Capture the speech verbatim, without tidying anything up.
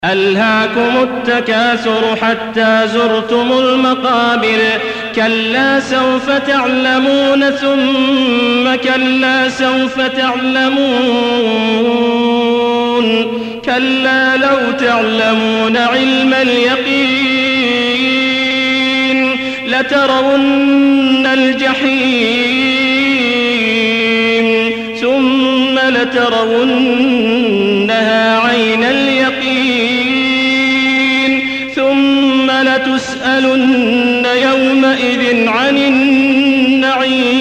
ألهاكم التكاثر حتى زرتم المقابر كلا سوف تعلمون ثم كلا سوف تعلمون كلا لو تعلمون علم اليقين لترون الجحيم ثم لترونها عين اليقين ثم لتسألن يومئذ عن النعيم.